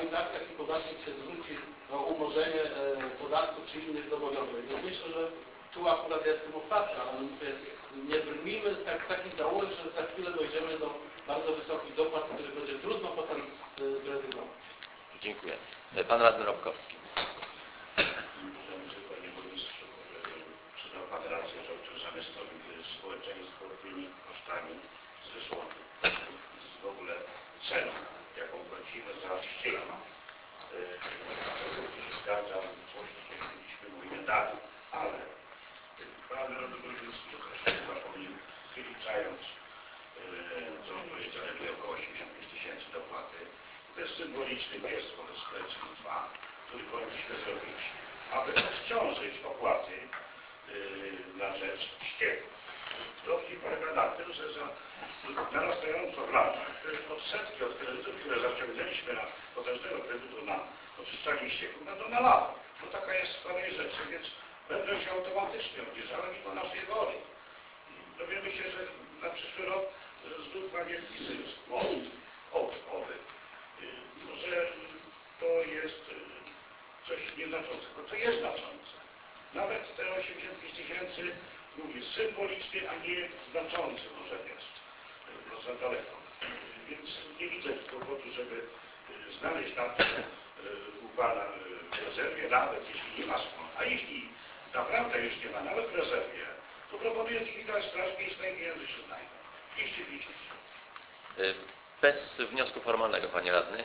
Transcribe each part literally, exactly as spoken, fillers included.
tak, taki podatnik się zwróci o umorzenie podatku czy innych zobowiązań. Więc myślę, że tu akurat ja jestem otwarty, ale mówię, nie brnijmy tak, takich założeń, że za chwilę dojdziemy do bardzo wysokich dopłat, z których będzie trudno potem zrezygnować. Dziękuję. Pan radny Robkowski. Panie burmistrzu, przydał Pan rację, że obciążamy społeczeństwo tymi kosztami ze słowy. W ogóle ceną, jaką płacimy za ścieżkę. Ja się zgadzam, coś mówimy dalej, ale Pan radny burmistrzu też chyba powinien, wyliczając, co powiedzieć, ale około osiemdziesiąt pięć tysięcy dopłaty. To jest symboliczny gest wobec społeczeństwa dwa, który powinniśmy zrobić, aby odciążyć opłaty yy, na rzecz ścieków. Dowcip polega na tym, że za narastająco w latach odsetki od kredytów, które zaciągnęliśmy na potężnego kredytu na oczyszczanie ścieków, będą na lata. No taka jest w kolei rzeczy, więc będą się automatycznie obniżały mimo naszej woli. Dowiemy się, że na przyszły rok znów ma wielki zysk, most, owy. Może to jest coś nieznaczącego. To jest znaczące. Nawet te osiemdziesiąt pięć tysięcy, mówię, symboliczny, a nie znaczący może jest. No za daleko. Więc nie widzę powodu, żeby znaleźć na to u Pana w rezerwie, nawet jeśli nie ma skąd. A jeśli naprawdę już nie ma, nawet w rezerwie, to proponuję zlikwidować Straż Miejską i pieniądze się znajdą. dwieście pięćdziesiąt. Bez wniosku formalnego, Panie Radny.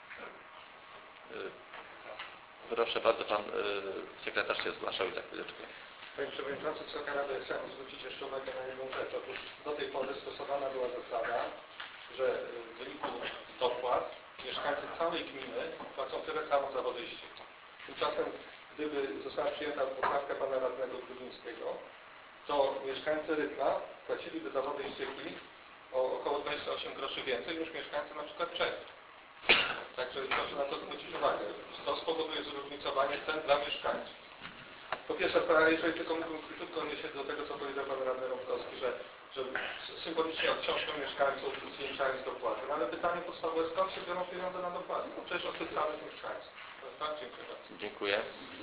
Proszę bardzo, Pan sekretarz się zgłaszał i za chwileczkę. Panie Przewodniczący, Wysoka Rado, ja chciałem zwrócić jeszcze uwagę na jedną rzecz. Otóż do tej pory stosowana była zasada, że w wyniku dopłat mieszkańcy całej gminy płacą tyle samo za wodę i ścieki. Tymczasem, gdyby została przyjęta poprawka Pana Radnego Grudzińskiego, to mieszkańcy Rykla płaciliby za wodę i ścieki o około dwadzieścia osiem groszy więcej niż mieszkańcy na przykład Czech. Także proszę na to zwrócić uwagę. To spowoduje zróżnicowanie cen dla mieszkańców. Po pierwsze, jeżeli tylko mógłbym krótko odnieść do tego, co powiedział Pan Radny Rąbkowski, że, że symbolicznie odciążmy mieszkańców, zwiększając dopłaty. No ale pytanie podstawowe, skąd się biorą pieniądze na dopłaty? No przecież od tych samych mieszkańców. Tak, dziękuję bardzo. Dziękuję.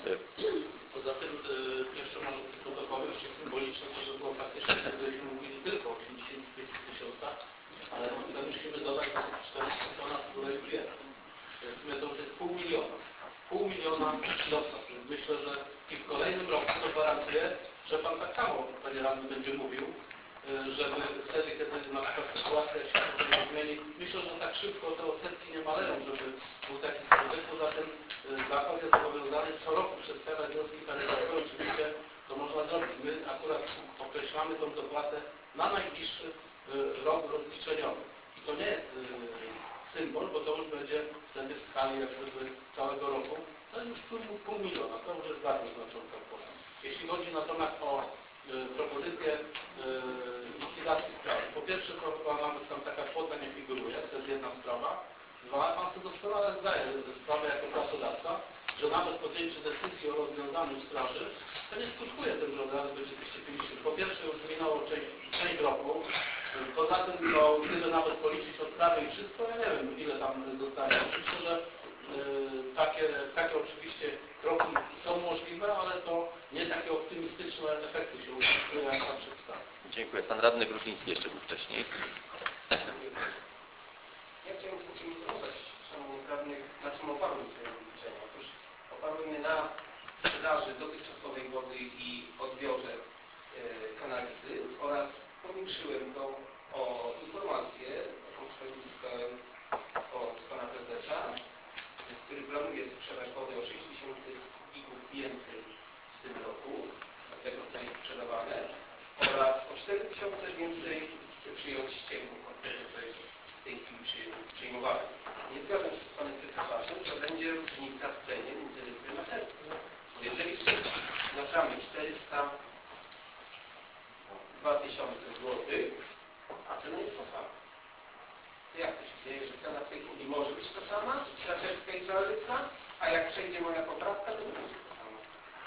Poza tym y, jeszcze może tylko dopowiem, że symboliczne to, że było faktycznie, gdybyśmy mówili tylko o pięćdziesięciu pięciu tysiącach, ale tutaj musimy dodać do tych czterech stronach, z której jest. W sumie to już jest pół miliona. Pół miliona dopłat. Więc myślę, że i w kolejnym roku to gwarantuję, że Pan tak samo, Panie Radny, będzie mówił, żeby wtedy, kiedy na przykład sytuacja się zmieni, myślę, że tak szybko te odsetki nie maleją, żeby był taki skutek. Poza tym zakład jest zobowiązany co roku przedstawiać wnioski tarify. Oczywiście to można zrobić. My akurat określamy tą dopłatę na najbliższy rok rozliczeniowy. I to nie jest symbol, bo to już będzie wtedy w skali jak gdyby całego roku. To już pół, pół miliona, to już jest bardzo znacząca kwota. Jeśli chodzi natomiast o y, propozycję y, likwidacji sprawy. Po pierwsze, to chyba nawet tam taka kwota nie figuruje, to jest jedna sprawa. Dwa, Pan sobie doskonale zdaje sprawę jako pracodawca, że nawet podjęcie decyzji o rozwiązaniu straży, to nie skutkuje tym, że od razu będzie dwieście pięćdziesiąt. Po pierwsze już minęło część, część roku. Poza tym, no, gdyby nawet policzyć odprawy i wszystko, ja nie wiem, ile tam zostanie. Myślę, że y, takie, takie oczywiście kroki są możliwe, ale to nie takie optymistyczne efekty się uzyskuje, jak Pan przedstawia. Dziękuję. Pan Radny Grudziński jeszcze był wcześniej. Ja chciałem informować szanownych radnych, na czym oparły swoje wyliczenia. Otóż oparły mnie na sprzedaży dotychczasowej wody i odbiorze e, kanalizy oraz powiększyłem to o informację, taką którą uzyskałem od Pana Prezesa, który planuje sprzedaż wody o sześć tysięcy kubików więcej w tym roku, dlatego to jest sprzedawane, oraz o cztery tysiące więcej przyjąć ścieków, to jest w tej chwili przyjmowane. Nie zgadzam się z Panem Sekretarzem, że będzie różnica w cenie między litrem a sercem. Jeżeli wznaczamy czterysta dwa tysiące złotych, a cena jest ta sama. To jak to się dzieje, że cena w tej chwili może być ta sama, za czerwca i za lytra, a jak przejdzie moja poprawka, to nie będzie ta sama.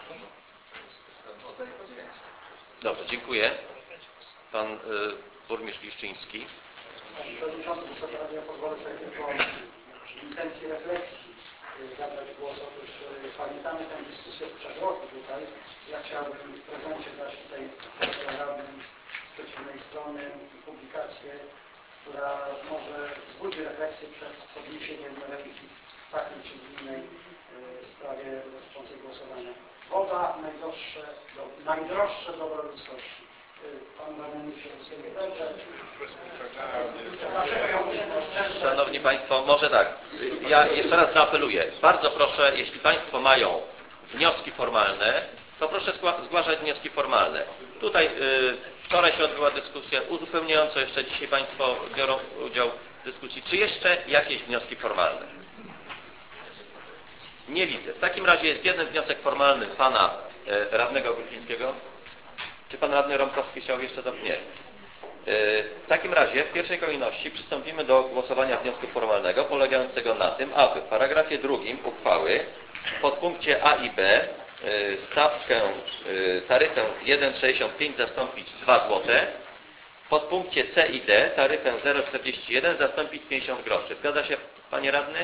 Dobrze, dziękuję. Pan y, burmistrz Liszczyński. Panie Przewodniczący, Wysoka Rado, ja pozwolę sobie tylko w intencji refleksji zabrać głos. Otóż y, pamiętamy tę dyskusję sprzed roku tutaj. Ja chciałbym w prezencie dać tutaj radnym z przeciwnej strony publikację, która może wzbudzi refleksję przed podniesieniem ręki w takiej czy innej y, sprawie dotyczącej głosowania. Woda najdroższe, do, najdroższe dobro ludzkości. Y, Pan radny się z tym wydaje. Dlaczego ja muszę podkreślać? Szanowni Państwo, może tak, ja jeszcze raz zaapeluję. Bardzo proszę, jeśli Państwo mają wnioski formalne, to proszę zgła- zgłaszać wnioski formalne. Tutaj y, wczoraj się odbyła dyskusja, uzupełniająco jeszcze dzisiaj Państwo biorą udział w dyskusji. Czy jeszcze jakieś wnioski formalne? Nie widzę. W takim razie jest jeden wniosek formalny Pana y, radnego Grudzińskiego. Czy Pan radny Rąkowski chciał jeszcze do... Nie. W takim razie w pierwszej kolejności przystąpimy do głosowania wniosku formalnego polegającego na tym, aby w paragrafie drugim uchwały w podpunkcie A i B stawkę, taryfę jeden sześćdziesiąt pięć zastąpić dwa złote, w podpunkcie C i D taryfę zero przecinek czterdzieści jeden zastąpić pięćdziesiąt groszy. Zgadza się Panie Radny?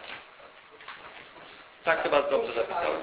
Tak chyba dobrze zapisałem.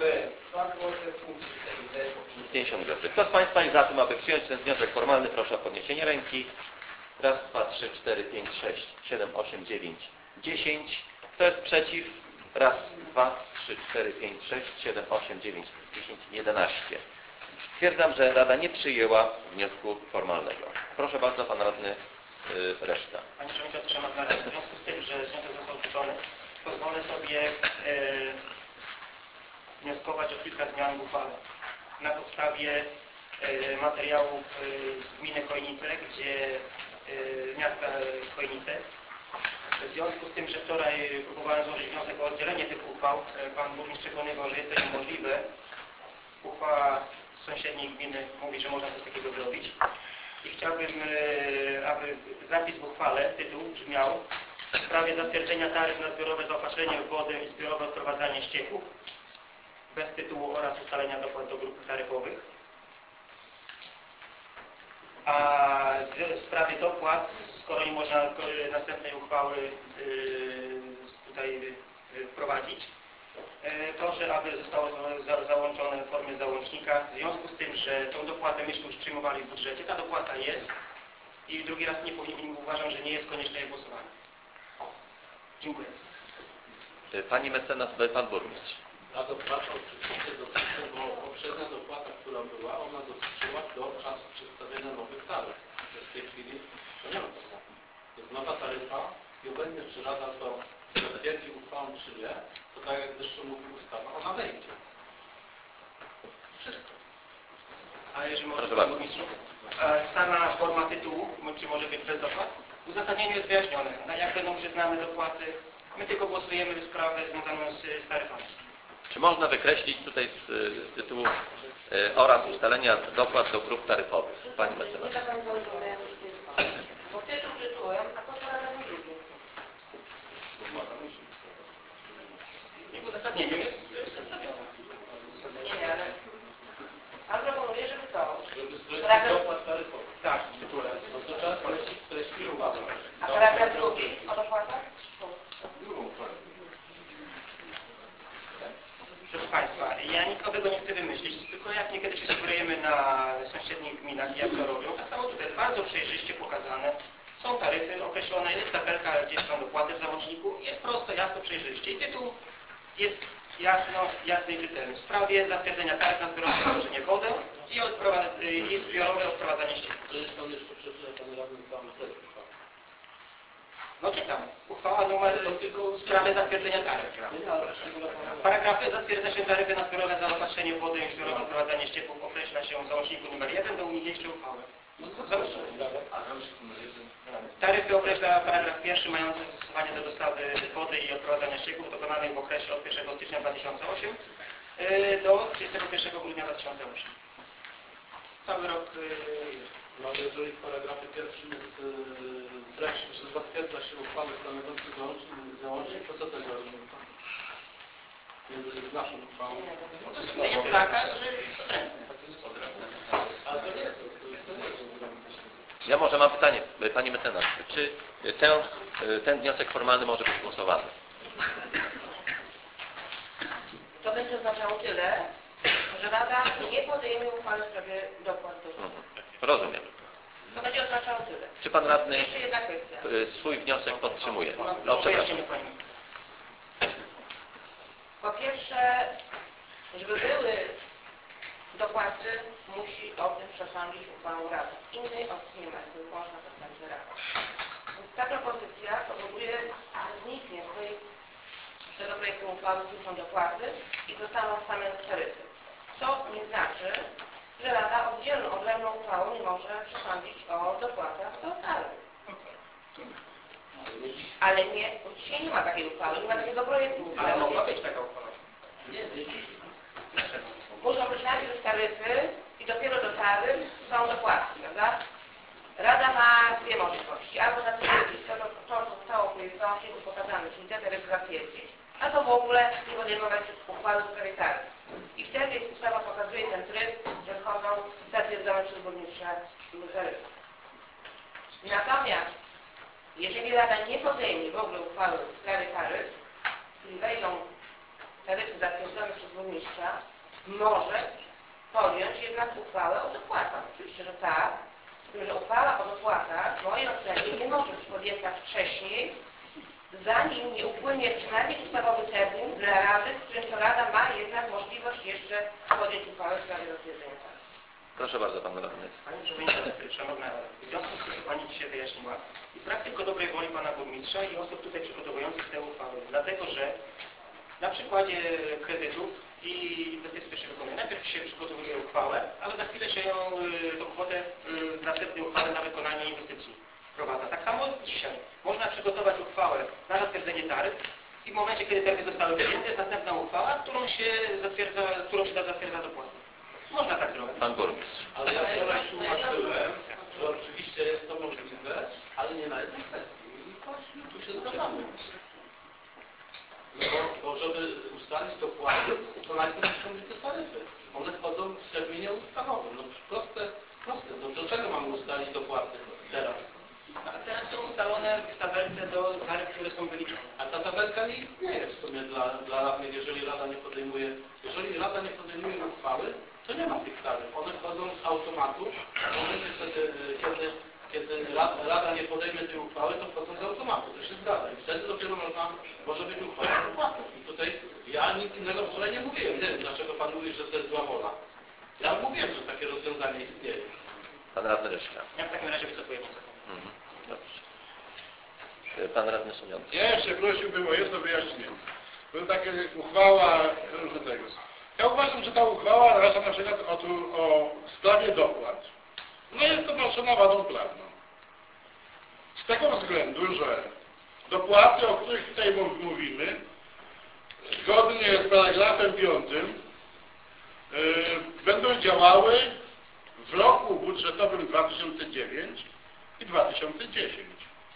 pięćdziesiąt groszy. Kto z Państwa jest za tym, aby przyjąć ten wniosek formalny? Proszę o podniesienie ręki. Raz, dwa, trzy, cztery, pięć, sześć, siedem, osiem, dziewięć, dziesięć. Kto jest przeciw? Raz, dwa, trzy, cztery, pięć, sześć, siedem, osiem, dziewięć, dziesięć, jedenaście. Stwierdzam, że Rada nie przyjęła wniosku formalnego. Proszę bardzo, Pan Radny, yy, reszta. Panie Przewodniczący, Szanowna Rada, w związku z tym, że wniosek został odrzucony, pozwolę sobie yy, wnioskować o kilka zmian w uchwale. Na podstawie y, materiałów y, z gminy Chojnice, gdzie y, miasta Chojnice. W związku z tym, że wczoraj próbowałem złożyć wniosek o oddzielenie tych uchwał, y, pan burmistrz przekonywał, że jest to niemożliwe. Uchwała z sąsiedniej gminy mówi, że można coś takiego zrobić. I chciałbym, y, aby zapis w uchwale, tytuł brzmiał: w sprawie zatwierdzenia taryf na zbiorowe zaopatrzenie w wodę i zbiorowe odprowadzanie ścieków, bez tytułu oraz ustalenia dopłat do grup taryfowych. A w sprawie dopłat, skoro nie można następnej uchwały tutaj wprowadzić, proszę, aby zostało załączone w formie załącznika, w związku z tym, że tą dopłatę myśmy już przyjmowali w budżecie. Ta dopłata jest i drugi raz nie powinien, uważam, że nie jest konieczne jej głosowanie. Dziękuję. Pani mecenas, Pan Burmistrz. Ta dopłata oczywiście dotyczy, bo poprzednia dopłata, która była, ona dotyczyła do czasu przedstawienia nowych taryf. W tej chwili to nie ma problemu. Jest nowa taryfa i obojętnie czy Rada to zatwierdzi uchwałą czy nie, to tak jak zresztą mówi ustawa, ona wejdzie. Wszystko. A jeżeli może, Panie Burmistrzu, sama forma tytułu, czy może być bez dopłat? W uzasadnieniu jest wyjaśnione, na jak będą przyznane dopłaty. My tylko głosujemy w sprawę związaną z, z taryfami. Czy można wykreślić tutaj z, z tytułu y, oraz ustalenia dopłat do grup taryfowych? Pani mecenas. Nie tak Pan zrozumiał. Bo tytuł tytułem, a to paragraf drugi. I w uzasadnieniu jest przedstawione. Nie, ale Pan proponuje, żeby to. Żeby skreślić Paragraf- dopłat taryfowy. Tak, w tytule. No to trzeba skreślić treści uchwały. A paragraf drugi o dopłatach? Proszę Państwa, ja nic nowego nie chcę wymyślić, tylko jak niekiedy się sugerujemy na sąsiednich gminach, jak to robią, tak samo tutaj jest bardzo przejrzyście pokazane. Są taryfy określone, jest tabelka, gdzie są dopłaty w załączniku, jest prosto, jasno, przejrzyście. I tytuł jest jasno, jasny i czytelny. W sprawie zatwierdzenia taryf na zbiorowe zaopatrzenie w wodę i, odprowadz- i zbiorowe odprowadzanie ścieków. To jest Pan jeszcze przeczytał, Panie Radny, całą treść uchwały. No czytam. Uchwała numer To tylko w sprawie zatwierdzenia taryf. Nie, ale szczególnie W paragrafie zatwierdza się taryfy na zbiorowe zaopatrzenie w wodę i zbiorowe odprowadzanie ścieków. Określa się w załączniku numer jeden do niniejszej uchwały. Załącznik. Taryfy określa paragraf pierwszy mający zastosowanie do dostawy wody i odprowadzania ścieków dokonanej w okresie od pierwszego stycznia dwa tysiące ósmego do trzydziestego pierwszego grudnia dwa tysiące ósmego. Cały rok jest. No ale jeżeli w paragrafie pierwszym jest yy, treść, że zatwierdza się uchwałę stanowiącą załącznik, załącznik, to co tego różnica? Między naszą uchwałą. No to jest, jest taka, że jest odrębne. Ale to nie jest, to jest, to nie jest odrębne. Ja może mam pytanie, Pani mecenas. Czy ten, ten wniosek formalny może być głosowany? to będzie oznaczało tyle, że Rada nie podejmie uchwały w sprawie dopłat do Mhm. Rozumiem. To będzie oznaczało tyle. Czy pan radny Jeszcze jedna kwestia. y, swój wniosek podtrzymuje? No, Proszę przepraszam. wyjaśnienie pani. Po pierwsze, żeby były dopłaty, musi o tym przesądzić uchwałą Rady. Innej opcji nie ma, jest wyłączna zastępcza Rada. Więc ta propozycja powoduje, że zniknie z tej, z tego projektu uchwały, gdzie są dopłaty i zostaną same taryfy. Co nie znaczy, że Rada oddzielną, odrębną uchwałą nie może przesądzić o dopłatach do taryf. Ale nie, bo dzisiaj nie ma takiej uchwały, nie ma takiego projektu uchwały. Ale mogła być taka uchwała. Nie, nie dzisiaj. Muszą być najpierw taryfy i dopiero do taryf są dopłaty, prawda? Rada ma dwie możliwości. Albo zatwierdzić to, to, to co zostało w tej załączniku pokazane, czyli te taryfy zatwierdzić, albo w ogóle nie podejmować uchwały w sprawie taryf. I wtedy ustawa pokazuje ten tryb, że wchodzą zatwierdzone przez burmistrza taryfy. Natomiast jeżeli Rada nie podejmie w ogóle uchwały w sprawie taryf, czyli wejdą taryfy zatwierdzone przez burmistrza, może podjąć jednak uchwałę o dopłatach. Oczywiście, że tak, z tym, że uchwała o dopłatach w mojej ocenie nie może być podjęta wcześniej, zanim nie upłynie przynajmniej ustawowy termin dla Rady, w którym to Rada ma jednak możliwość jeszcze podjąć uchwałę w sprawie zatwierdzenia taryf. Proszę bardzo, pan radny. Pani Przewodniczący, Szanowna Rado, w związku z tym, co Pani dzisiaj wyjaśniła, jest brak tylko dobrej woli Pana Burmistrza i osób tutaj przygotowujących te uchwały. Dlatego, że na przykładzie kredytów i inwestycji, które się wykonuje, najpierw się przygotowuje uchwałę, ale za chwilę się ją, tą kwotę z następnej uchwały na wykonanie inwestycji wprowadza. Tak samo dzisiaj. Można przygotować uchwałę na zatwierdzenie taryf i w momencie, kiedy taryfy zostały podjęte, jest następna uchwała, którą się zatwierdza, którą się zatwierdza dopłatę. Można tak zrobić. Pan burmistrz. Ale ja wczoraj tłumaczyłem, że oczywiście jest to możliwe, ale nie na jednej kwestii. I właśnie tu się zgadzamy. No bo, bo żeby ustalić dopłaty, to najpierw muszą być te taryfy. One wchodzą w terminie ustawowym. No proste, proste. No do czego mamy ustalić dopłaty teraz? A teraz są ustalone w tabelce do taryf, które są wyliczone. A ta tabelka nie istnieje w sumie dla, dla radnych, jeżeli Rada nie podejmuje, jeżeli Rada nie podejmuje uchwały, to nie ma tych taryf. One wchodzą z automatu. W momencie wtedy, kiedy, kiedy Rada nie podejmie tej uchwały, to wchodzą z automatu. To się zgadza. I wtedy dopiero można, może być uchwała o dopłatach. I tutaj ja nic innego wczoraj nie mówiłem. Nie wiem, dlaczego Pan mówi, że to jest zła wola. Ja mówiłem, że takie rozwiązanie istnieje. Pan radny Ryszka. Ja w takim razie wycofuję wniosek. Mhm. Dobrze. Pan radny Szumiący. Ja jeszcze prosiłbym o jedno wyjaśnienie. Była taka uchwała różne tego. Ja uważam, że ta uchwała narusza na przykład o, tu, o sprawie dopłat. No jest to naruszona wadą prawną. Z tego względu, że dopłaty, o których tutaj mówimy, zgodnie z paragrafem piątym yy, będą działały w roku budżetowym dwa tysiące dziewiątym i dwa tysiące dziesiątym.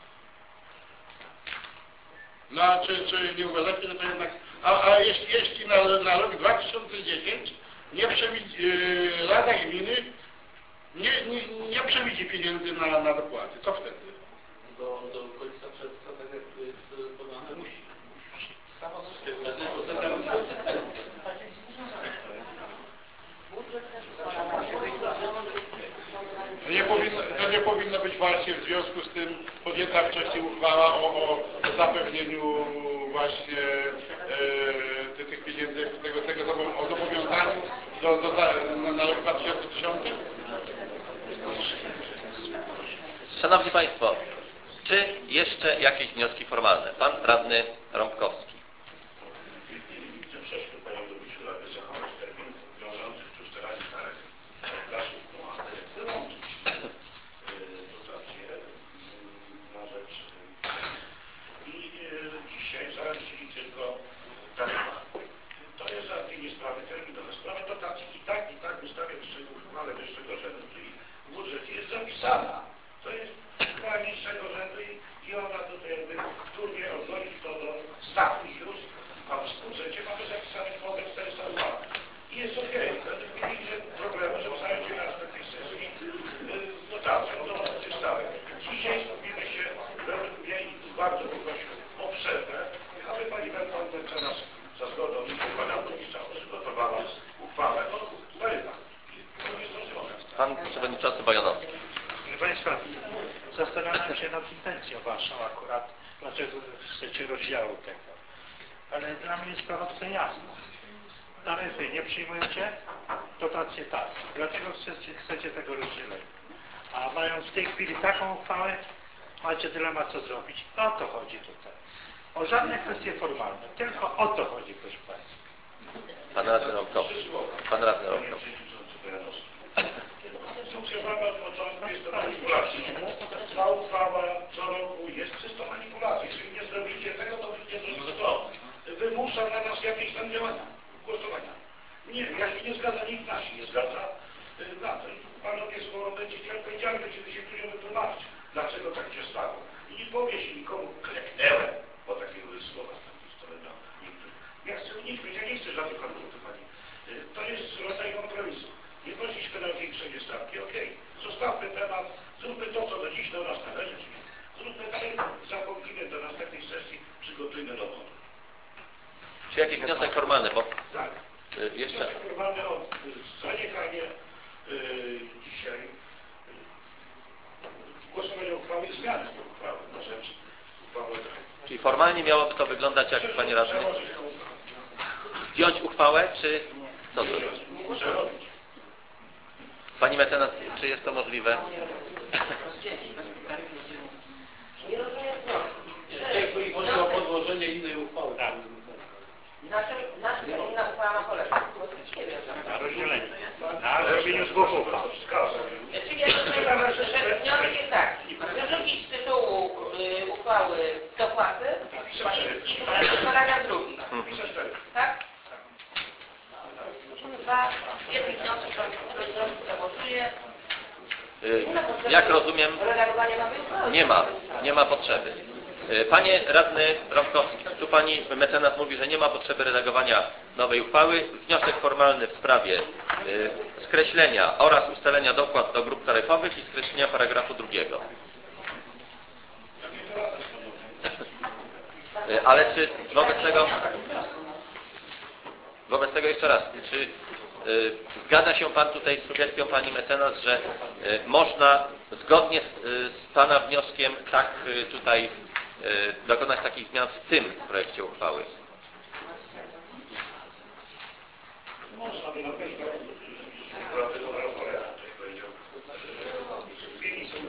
No a czy, czy nie uważacie, że to jednak... A, a jeśli, jeśli na, na rok dwa tysiące dziesiąty nie przewidzi, yy, Rada Gminy nie, nie, nie przewidzi pieniędzy na, na dopłaty, co wtedy? Do, do końca czerwca, tak jak tu jest podane, musi. Wtedy to taka konsekwencja. To nie, powinno, to nie powinno być właśnie w związku z tym podjęta wcześniej uchwała o, o zapewnieniu właśnie e, tych pieniędzy, tego, tego o zobowiązaniu do, do, na, na rok dwa tysiące dziesiąty? Szanowni Państwo, czy jeszcze jakieś wnioski formalne? Pan radny Rąbkowski. Czy prześle Panią Burmistrzu Rady zachować termin wiążący przy ustalaniu taryf naszych dopłat, wyłączyć dotacje na rzecz i dzisiaj zależyli tylko taryfa. To jest załatwienie sprawy terminowe. Sprawa dotacji i tak, i tak w ustawie wyższego, uchwale wyższego rzędu, czyli w budżecie jest zapisana. To jest uchwała niższego rzędu i, i ona tutaj jakby wtórnie odnosi to do stawki już, a w budżecie mamy zapisane kwotę czterysta dwa. I jest ok. Będziemy mieli problemy, żeby zająć się na następnej sesji dotacją do tych stawek. Dzisiaj skupimy się, według mnie i bardzo bym prosił o przerwę, aby Pani Wendel nas za zgodą Pana Burmistrza tłumaczą akurat, dlaczego chcecie rozdziału tego. Ale dla mnie sprawa tutaj jasna. Taryfy nie przyjmujecie, dotacje tak. Dlaczego chcecie, chcecie tego rozdzielenia? A mając w tej chwili taką uchwałę, macie dylemat, co zrobić. O to chodzi tutaj. O żadne kwestie formalne, tylko o to chodzi, proszę Państwa. Pan radny Rąkowski. Pan radny Rąkowski. Ukrywamy od początku, jest to manipulacja. Ta uchwała co roku jest czystą manipulacją. Jeżeli nie zrobicie tego, to nie zrobicie to. Wymusza na nas jakieś tam działania, głosowania. Nie, ja się nie zgadza, nikt nas się nie zgadza na to. Panowie skoro będziecie odpowiedzialni, będziemy się później wytłumaczyć, dlaczego tak się stało. I nie powie się nikomu, kleknęłem, bo takiego słowa z takiej strony na niektórych. Ja chcę uniknąć, ja nie chcę żadnych konfliktów, pani. To jest rodzaj kompromisu. Nie poszliśmy na zwiększenie stawki, okej. Okay. Zostawmy temat, zróbmy to, co do dziś do nas należy, czyli zróbmy dalej, zapomnijmy do następnej sesji, przygotujmy dowody. Czy jakiś wniosek formalny, bo Tak. y, jeszcze... Wniosek formalny o zaniechanie y, dzisiaj y, głosowania uchwały, zmiany tej uchwały na rzecz uchwały. Czyli formalnie miałoby to wyglądać jak, panie radny? Przełożyć tę uchwałę. Zdjąć uchwałę, czy co to? Przerobić. Pani mecenas, czy jest to możliwe? Nie rozumiem wniosku. W tej chwili chodzi o podłożenie innej uchwały. Na czym, na czym ta inna uchwała ma polegać? Nie wiem. Na rozdzieleniu. Na zrobieniu dwóch uchwał. Czyli ja rozumiem, że wniosek jest taki. Wyrzucić z tytułu y, uchwały dopłaty i, i wrzucić paragraf drugi. Tak? Dwa, jeden wniosek, który przegłosuje. Y, Jak rozumiem, Redagowanie nowej uchwały. nie ma, nie ma potrzeby. Y, Panie radny Rąkowski, tu pani mecenas mówi, że nie ma potrzeby redagowania nowej uchwały. Wniosek formalny w sprawie y, skreślenia oraz ustalenia dopłat do grup taryfowych i skreślenia paragrafu drugiego. Y, Ale czy wobec tego... Wobec tego jeszcze raz, czy y, zgadza się Pan tutaj z sugestią Pani mecenas, że y, można zgodnie z, y, z Pana wnioskiem tak y, tutaj y, dokonać takich zmian w tym projekcie uchwały? Można by na pewno zmienić sobie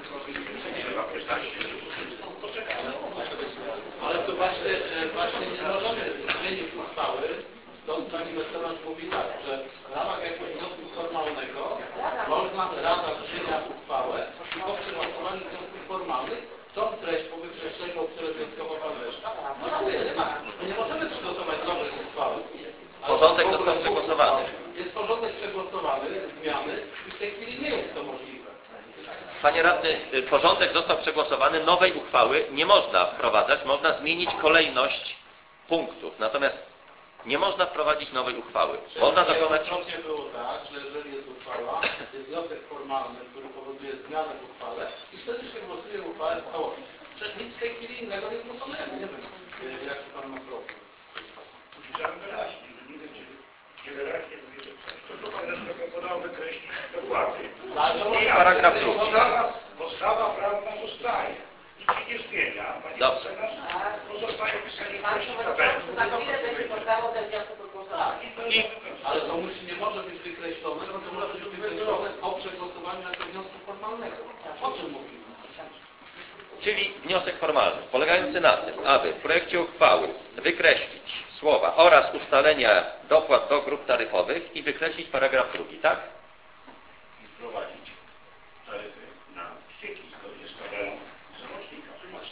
poczekamy. Ale to właśnie, e, właśnie nie możemy zmienić uchwały. To pani mecenas mówi tak, że w ramach jakiegoś wniosku formalnego można, Rada przyjmie uchwałę i po przegłosowaniu wniosków formalnych tą treść po wykreśleniu, o które wnioskował pan Leszka, stosujemy. My nie możemy przygotować nowej uchwały. Porządek został przegłosowany. Jest porządek przegłosowany, zmiany i w tej chwili nie jest to możliwe. Panie radny, y, porządek został przegłosowany, nowej uchwały nie można wprowadzać, można zmienić kolejność punktów. Natomiast nie można wprowadzić nowej uchwały. Można dokonać... Wielokrotnie było tak, że jeżeli jest uchwała, jest wniosek formalny, który powoduje zmianę w uchwale i wtedy się głosuje uchwałę w całości. Przecież nic w tej chwili innego nie proponujemy. Nie wiem, jaki pan ma problem. Chciałem wyraźnie, że nie będzie niewyraźnie mówię, że coś. To co pan Leszka proponował wykreślić dokładnie. Paragraf drugi. Podstawa, podstawa prawna zostaje. Nic się nie zmienia. Pani Dobrze. mecenas pozostaje pisanie Pan treści przewodniczący za tabeli. chwilę będzie poddawał ten wniosek do głosowania. I, ale to musi, nie może być wykreślone, to może być wykreślone po przegłosowaniu jako wniosku formalnego. O czym mówimy? Czyli wniosek formalny, polegający na tym, aby w projekcie uchwały wykreślić słowa oraz ustalenia dopłat do grup taryfowych i wykreślić paragraf drugi, tak? I wprowadzić taryfy na ścieki zgodnie z tabelą załącznika.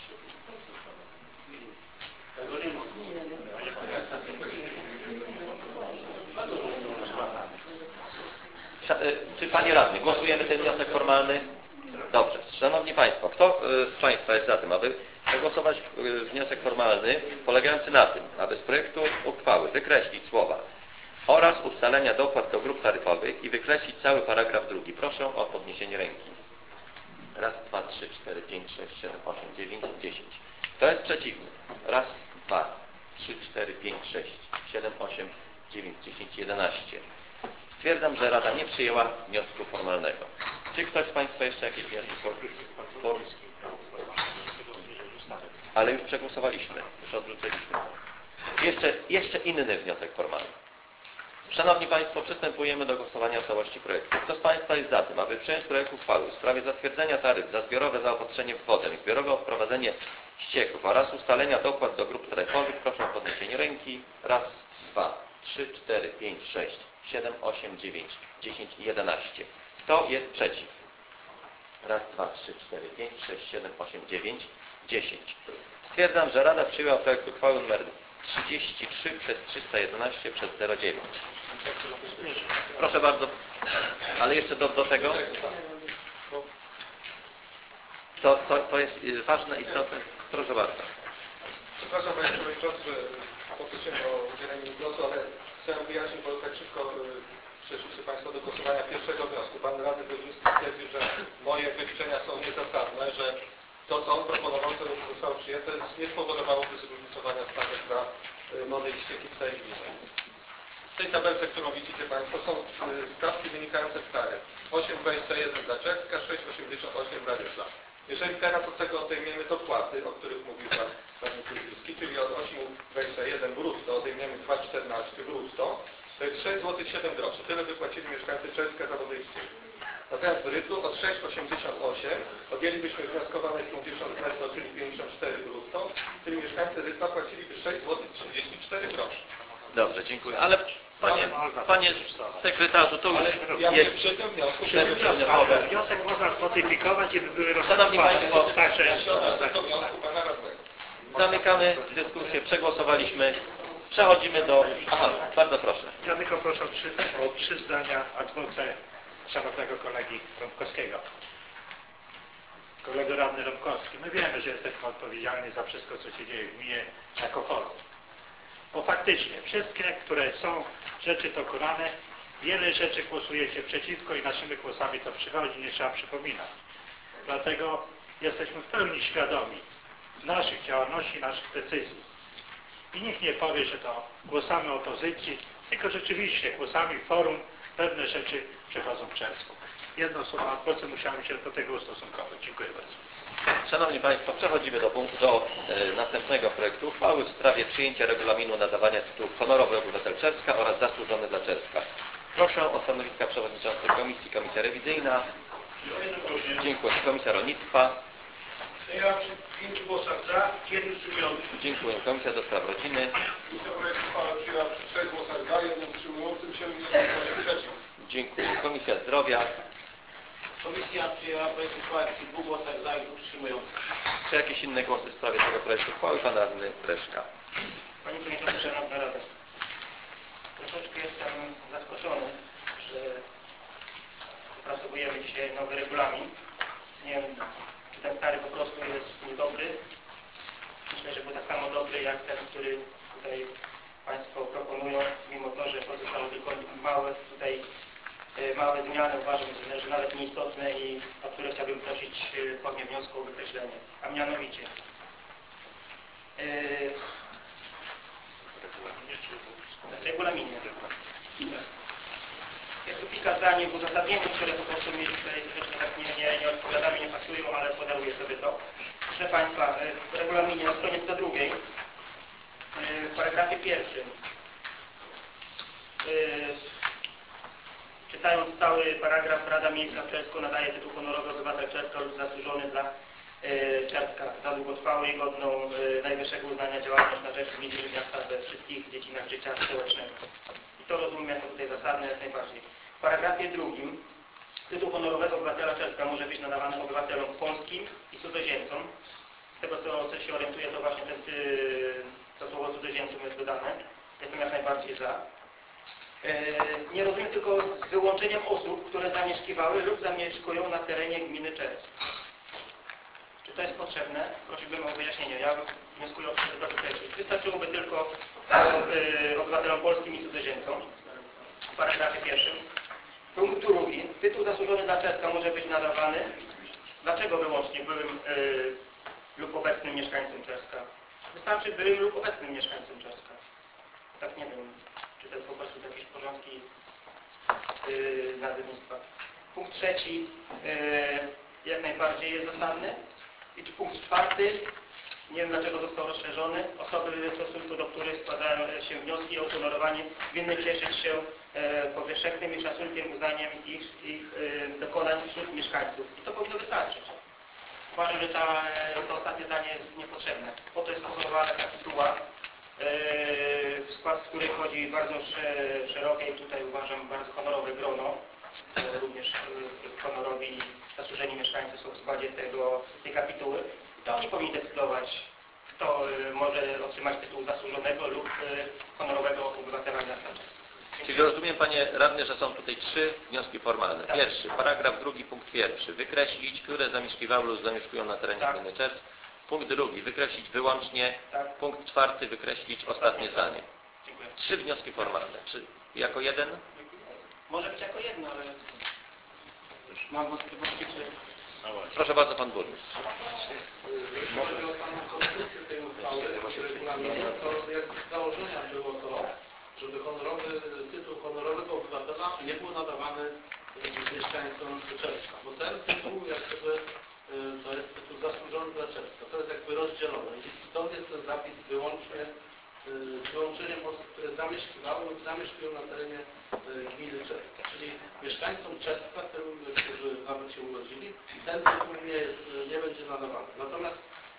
Tego nie ma. Sza- y, Czy Panie Radny, głosujemy ten wniosek formalny? Dobrze. Szanowni Państwo, kto y, z Państwa jest za tym, aby przegłosować y, wniosek formalny polegający na tym, aby z projektu uchwały wykreślić słowa oraz ustalenia dopłat do grup taryfowych i wykreślić cały paragraf drugi. Proszę o podniesienie ręki. Raz, dwa, trzy, cztery, pięć, sześć, siedem, osiem, dziewięć, dziesięć. Kto jest przeciwny? Raz, dwa, trzy, cztery, pięć, sześć, siedem, osiem, dziewięć, dziesięć, jedenaście. Stwierdzam, że Rada nie przyjęła wniosku formalnego. Czy ktoś z Państwa jeszcze jakieś wnioski for, for, ale już przegłosowaliśmy, już odrzuciliśmy. Jeszcze, jeszcze inny wniosek formalny. Szanowni Państwo, przystępujemy do głosowania całości projektu. Kto z Państwa jest za tym, aby przyjąć projekt uchwały w sprawie zatwierdzenia taryf za zbiorowe zaopatrzenie w wodę i zbiorowe odprowadzenie ścieków oraz ustalenia dopłat do grup taryfowych, proszę o podniesienie ręki. Raz, dwa, trzy, cztery, pięć, sześć, siedem, osiem, dziewięć, dziesięć i jedenaście. Kto jest przeciw? Raz, dwa, trzy, cztery, pięć, sześć, siedem, osiem, dziewięć, dziesięć. Stwierdzam, że Rada przyjęła projekt uchwały nr trzydzieści trzy przez trzysta jedenaście przez zero dziewięć. Proszę bardzo, ale jeszcze do, do tego, to, to, to jest ważne, istotne. Proszę bardzo. Przepraszam Panie Przewodniczący, że poprosiłem o udzielenie mi głosu, ale chciałem wyjaśnić, bo tak szybko przeszliście Państwo do głosowania pierwszego wniosku. Pan Radny Grodziński stwierdził, że moje wyliczenia są niezasadne, że to, co on proponował, co zostało przyjęte, nie spowodowałoby zróżnicowania stawek za wody i ścieki w całej gminie. W tej tabelce, którą widzicie Państwo, są stawki wynikające z taryf. osiem dwadzieścia jeden dla Czerska, sześć osiemdziesiąt osiem dla Ryszla. Jeżeli teraz od tego odejmiemy dopłaty, o których mówił Pan Radny Grodziński, czyli od osiem dwadzieścia jeden brutto odejmiemy dwa czternaście brutto, to jest sześć złotych siedem groszy. Tyle wypłacili mieszkańcy Czerska za wodę i ścieki. Natomiast w Rydlu od sześć osiemdziesiąt osiem odjęlibyśmy wnioskowane pięćdziesiąt netto, czyli pięćdziesiąt cztery brutto, czyli mieszkańcy Rydla płaciliby sześć złotych trzydzieści cztery grosze. Dobrze, dziękuję. Ale Panie, panie sekretarzu, to już Ja jest... przy tym wniosku, Przy tym wniosku. Wniosek można zmodyfikować i by były Szanowni rozwiązane. Państwo, Także ja się odnoszę do wniosku Pana Radnego. zamykamy dyskusję, przegłosowaliśmy. Przechodzimy do... Aha, bardzo proszę. ja tylko proszę o trzy, o trzy zdania ad voce szanownego kolegi Rąbkowskiego. Kolego radny Rąbkowski, my wiemy, że jesteśmy odpowiedzialni za wszystko, co się dzieje w gminie jako forum. Bo faktycznie wszystkie, które są rzeczy dokonane, wiele rzeczy głosujecie przeciwko i naszymi głosami to przychodzi, nie trzeba przypominać. Dlatego jesteśmy w pełni świadomi naszych działalności, naszych decyzji. I nikt nie powie, że to głosami opozycji, tylko rzeczywiście głosami forum pewne rzeczy przechodzą w Czersku. Jedno słowo, po co musiałem się do tego ustosunkować. Dziękuję bardzo. Szanowni Państwo, przechodzimy do, punktu, do e, następnego projektu uchwały w sprawie przyjęcia regulaminu nadawania tytułów honorowy obywatel Czerska oraz zasłużony dla Czerska. Proszę o stanowiska przewodniczącej komisji, komisja rewizyjna. Dziękuję. Komisja rolnictwa. Ja przy pięciu głosach za, jednym wstrzymującym. Dziękuję. Komisja do spraw rodziny. Komisja projekt uchwały przyjęła przy trzech głosach za, jednym wstrzymującym się i jednym głosem przeciw. Dziękuję. Komisja zdrowia. Komisja przyjęła projekt uchwały przy dwóch głosach za i dwóch wstrzymujących. Czy jakieś inne głosy w sprawie tego projektu uchwały? Pan radny Reszka. Panie Przewodniczący, Szanowna Rada. Troszeczkę jestem zaskoczony, że opracowujemy dzisiaj nowy regulamin. Nie wiem, czy ten stary po prostu jest niedobry. Myślę, że był tak samo dobry jak ten, który tutaj Państwo proponują, mimo to, że pozostały tylko małe tutaj małe zmiany, uważam, że nawet nieistotne i o które chciałbym prosić w formie wniosku o wykreślenie. A mianowicie yy, w regulaminie jest tu kilka zdań w uzasadnieniu, które po prostu mi tutaj troszeczkę tak nie, nie, nie odpowiadają, nie pasują, ale podaruję sobie to. Proszę Państwa, w regulaminie na stronie sto drugiej w paragrafie pierwszym czytając cały paragraf, Rada Miejska w Czersku nadaje tytuł honorowy obywatel Czerska lub zasłużony dla e, Czerska za długotrwałą i godną e, najwyższego uznania działalność na rzecz gminy i miasta we wszystkich dziedzinach życia społecznego. I to rozumiem jako tutaj zasadne jak najbardziej. W paragrafie drugim tytuł honorowego obywatela Czerska może być nadawany obywatelom polskim i cudzoziemcom. Z tego co, co się orientuję, to właśnie ten, to słowo cudzoziemcom jest dodane. Jestem jak najbardziej za. Nie rozumiem tylko z wyłączeniem osób, które zamieszkiwały lub zamieszkują na terenie gminy Czersk. Czy to jest potrzebne? Prosiłbym o wyjaśnienie. Ja wnioskuję o przeciw. Wystarczyłoby tylko obywatelom polskim i cudzoziemcom w paragrafie pierwszym. Punkt drugi. Tytuł zasłużony dla Czerska może być nadawany. Dlaczego wyłącznie byłym lub obecnym mieszkańcom Czerska? Wystarczy byłym lub obecnym mieszkańcom Czerska. Tak nie wiem. Czy to jest po prostu jakieś porządki yy, nazewnictwa. Punkt trzeci yy, jak najbardziej jest zasadny. I punkt czwarty Nie wiem dlaczego został rozszerzony. Osoby, w stosunku do których składają się wnioski o uhonorowanie, winny cieszyć się e, powszechnym i szacunkiem, uznaniem ich, ich e, dokonań wśród mieszkańców. I to powinno wystarczyć. Uważam, że ta, to ostatnie zdanie jest niepotrzebne. Po to jest uhonorowana kapituła, w skład której wchodzi bardzo szerokie i tutaj uważam bardzo honorowe grono. Również honorowi i zasłużeni mieszkańcy są w składzie tego, tej kapituły. To oni powinni decydować, kto może otrzymać tytuł zasłużonego lub honorowego obywatela miasta Czeska. Czyli rozumiem, panie radny, że są tutaj trzy wnioski formalne. Tak. Pierwszy, paragraf drugi, punkt pierwszy. Wykreślić, które zamieszkiwały lub zamieszkują na terenie Tak. gminy Czersk. Punkt drugi, wykreślić wyłącznie. Tak. Punkt czwarty, wykreślić ostatnie zdanie. Dziękuję. Trzy wnioski formalne. Czy jako jeden? Może być jako jedno, ale mam wątpliwości, czy... Proszę bardzo, pan burmistrz. Jeśli chodzi o samą konstrukcję tej uchwały, regulaminu, to jak z założenia było to, żeby honorowy, tytuł honorowego obywatela nie był nadawany mieszkańcom Czerska, bo ten tytuł jak gdyby to jest tytuł zasłużony dla Czerska, to jest jakby rozdzielone i stąd jest ten zapis wyłącznie z wyłączeniem osób, które zamieszkiwały lub zamieszkują na terenie gminy Czerska, czyli mieszkańcom Czerska, tym, którzy nawet się urodzili, ten tytuł nie, jest, nie będzie nadawany. Natomiast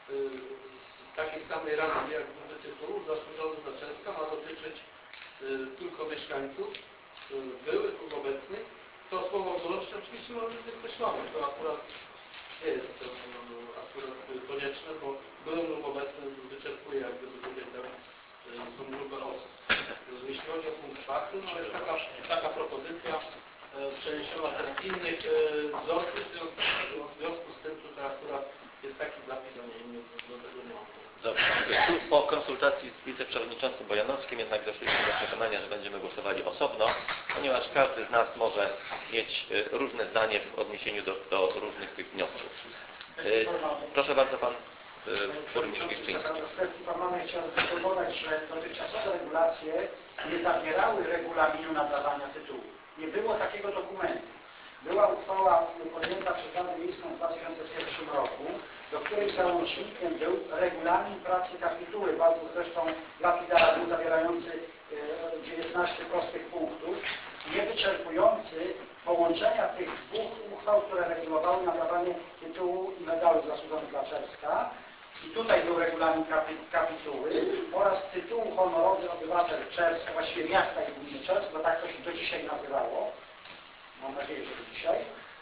z takiej samej rangi jak gdyby tytułu zasłużony dla Czerska ma dotyczyć tylko mieszkańców byłych lub obecnych. To słowo wyłącznie oczywiście może być wykreślone. To akurat nie jest to akurat konieczne, bo były lub obecny wyczerpuje jak gdyby tutaj tę tą grupę osób. Jeśli chodzi o punkt czwarty, no jest taka, taka propozycja przeniesiona też z innych wzorców, w związku z tym tutaj akurat jest taki zapis, a nie inny, do tego nie mam. Dobrze. Tu po konsultacji z wiceprzewodniczącym Bojanowskim jednak doszliśmy do przekonania, że będziemy głosowali osobno, ponieważ każdy z nas może mieć różne zdanie w odniesieniu do, do różnych tych wniosków. Proszę bardzo, pan burmistrz Giszczyński. W kwestii formalnej chciałbym tylko dodać, że dotychczasowe regulacje nie zawierały regulaminu nadawania tytułu. Nie było takiego dokumentu. Była uchwała podjęta przez Radę Miejską w dwa tysiące pierwszym roku, do której załącznikiem był regulamin pracy kapituły, bardzo zresztą lapidarny, zawierający dziewiętnaście prostych punktów, niewyczerpujący połączenia tych dwóch uchwał, które regulowały nadawanie tytułu i medalu zasłużonych dla Czerska. I tutaj był regulamin kapi kapituły oraz tytułu honorowy obywatel Czerska, właściwie miasta i gminy Czersk, bo tak to się do dzisiaj nazywało. Mam nadzieję, że do dzisiaj.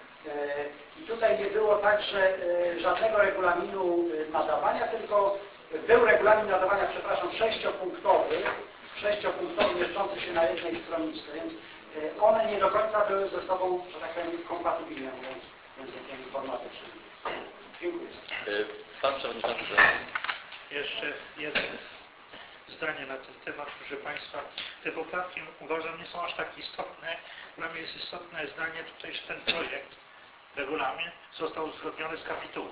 I tutaj nie było także żadnego regulaminu nadawania, tylko był regulamin nadawania, przepraszam, sześciopunktowy, sześciopunktowy mieszczący się na jednej stroniczce, więc one nie do końca były ze sobą, że tak powiem, kompatybilne, mówiąc językiem informatycznym. Dziękuję. Pan przewodniczący. Jeszcze jedno zdanie na ten temat, proszę Państwa. Te poprawki uważam nie są aż tak istotne. Dla mnie jest istotne zdanie tutaj, że ten projekt, regulamin został uzgodniony z kapitułą.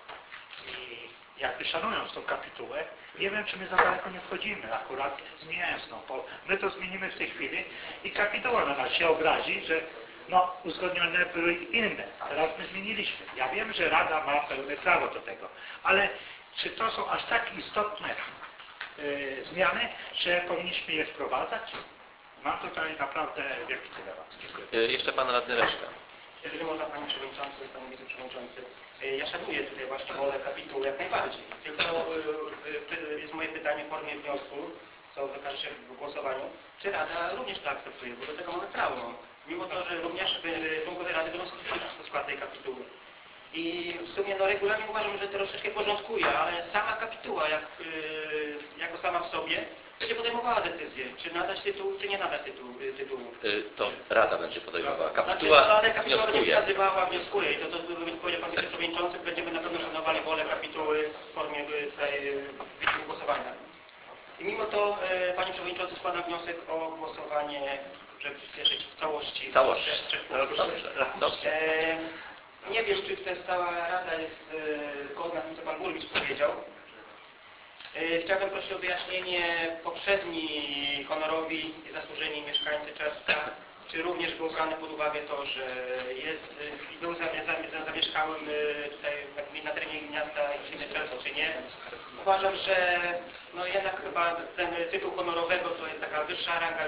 I jakby szanując tą kapitułę, nie wiem, czy my za daleko nie wchodzimy, akurat zmieniając tą. Bo my to zmienimy w tej chwili i kapituła na nas się obrazi, że no, uzgodnione były inne. Teraz my zmieniliśmy. Ja wiem, że Rada ma pełne prawo do tego, ale czy to są aż tak istotne y, zmiany, że powinniśmy je wprowadzać? Mam tutaj naprawdę wielki dylemat. Dziękuję. Jeszcze pan radny Reszka. Jeżeli można, Panie Przewodniczący, Panie Wiceprzewodniczący, ja szanuję tutaj właśnie wolę kapitułu jak najbardziej. Tylko jest moje pytanie w formie wniosku, co wykaże się w głosowaniu, czy Rada również to akceptuje, bo do tego mamy prawo. Mimo to, że również członkowie Rady będą wchodzić w skład tej kapituły. I w sumie no, regulamin uważam, że troszeczkę porządkuje, ale sama kapituła, jak, yy, jako sama w sobie, będzie podejmowała decyzję, czy nadać tytuł, czy nie nadać tytułu. tytułu. To Rada będzie podejmowała. Znaczy, Kapituła no, ale kapituła będzie wnioskuje. wskazywała, wnioskuje. I to, to powiedział Pan Wiceprzewodniczący, będziemy na pewno szanowali wolę kapituły w formie tutaj wyniku głosowania. I mimo to, e, Panie Przewodniczący, składam wniosek o głosowanie, żeby przyspieszyć w całości. Całość. Trzech Dobrze, dobrze. E, nie wiem, czy tutaj cała Rada jest e, zgodna z tym, co Pan Burmistrz powiedział. E, chciałbym prosić o wyjaśnienie poprzedni honorowi i zasłużeni mieszkańcy Czerska, czy również było brane pod uwagę to, że jest i był zamieszkałym tutaj na terenie miasta i gminy Czersk, czy nie. uważam, że no jednak chyba ten tytuł honorowego to jest taka wyższa ranga